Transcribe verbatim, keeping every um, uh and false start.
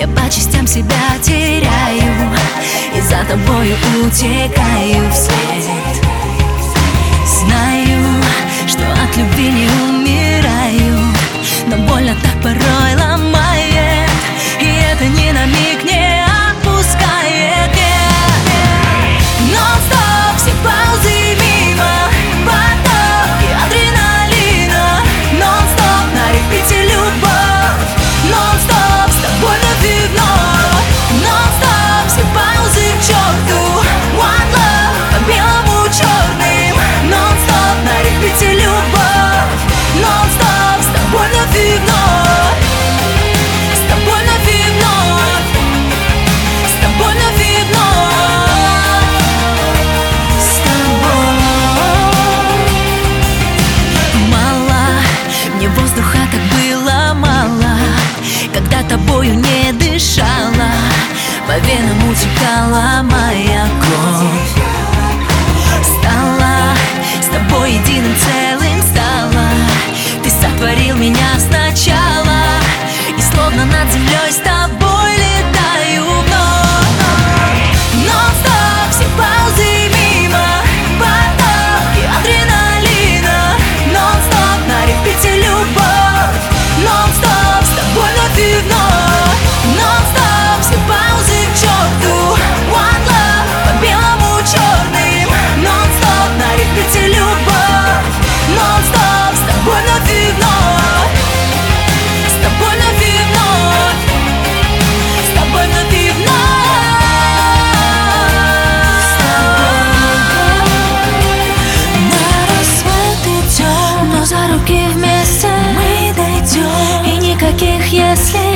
Я по частям себя теряю и за тобою утекаю вслед. Знаю, что от любви не умираю, но больно так порой ломает, и это ни на миг не отпускает. Нон-стоп все паузы мимо, потоки адреналина. Нон-стоп на репите любовь, нон-стоп с тобой вновь и вновь. Нон-стоп все паузы к черту, one love по белому черным. Нон-стоп на репите любовь, нон-стоп с тобой вновь и вновь. С тобой вновь и вновь, с тобой вновь и вновь. С тобой мало, мне воздуха так было мало, когда тобою не дышала, по венам утекала моя кровь. Стала с тобой единым целым стала, ты сотворил меня сначала, и словно над землей с тобой летаю вновь. Нон-стоп все паузы мимо, потоки адреналина. Нон-стоп на репите любовь, нон-стоп с тобой вновь и вновь. Нон-стоп все паузы к черту, one love по белому черным. Нон-стоп на репите любовь, нон-стоп с тобой вновь и вновь. С тобой вновь и вновь, с тобой вновь и вновь. На рассвет идем, но за руки вместе мы дойдем, и никаких если.